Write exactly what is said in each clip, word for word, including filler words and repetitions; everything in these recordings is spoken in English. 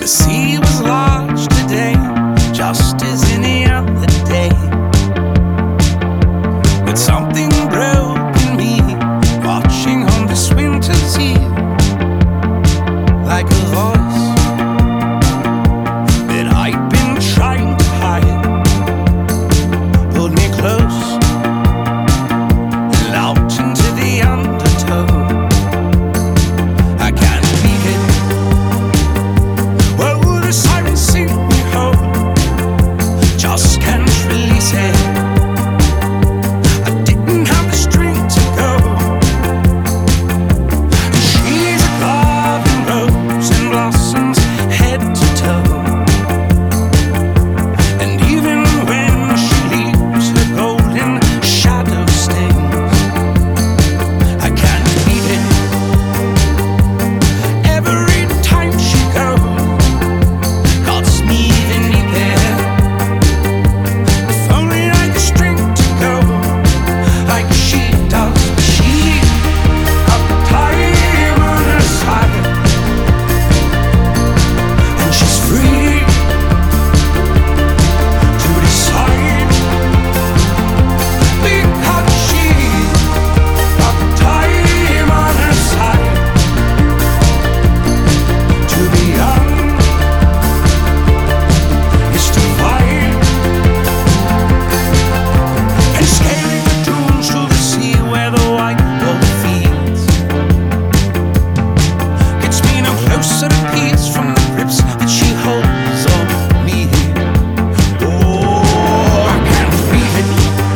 The sea was large today, just as any other day. But something broke in me, watching on this winter's eve, like a voice that I'd been trying to hide pulled me close and out into the undertow. I can't beat it. Whoa, the sirens sing me home, just can't release it. I didn't have the strength to go. And she's a carving rose and blossoms head to toe. And even when she leaves, her golden shadow stains. I can't beat it. Every time she goes, cuts me even deeper. If only I had the strength to go like she does. She got the time on her side, and she's free to decide, because she got the time on her side. To be young is to fight, and scaling the dunes to the sea where the white wolf feeds gets me no closer to peace from the grips that she holds on me. Oh, I can't beat it.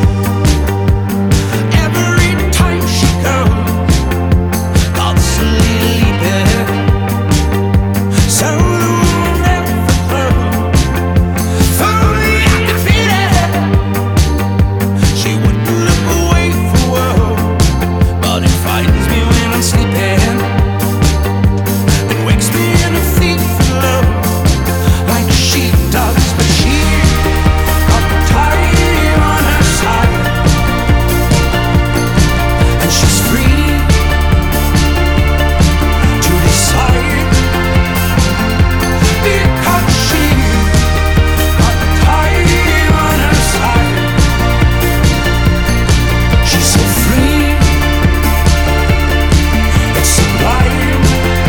Every time she goes, God's a little deeper, so the wound never close. If only I could feel it, she wouldn't look away for woe, but it frightens me when I'm sleeping and wakes me in a thief of love like she does. But she got the time on her side, and she's free to decide, because she got the time on her side. She's so free, it's sublime.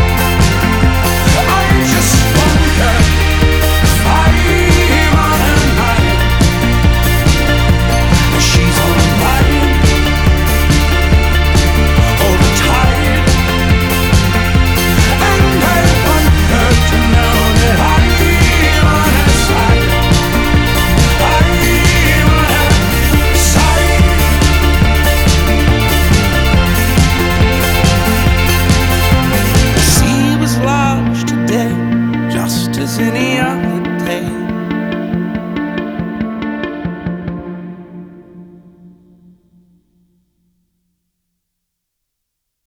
I just wonder if I'm on her mind. She's on mine all the time, and I want her to know that I'm on her side. I'm on her side. The sea was large today, just as any other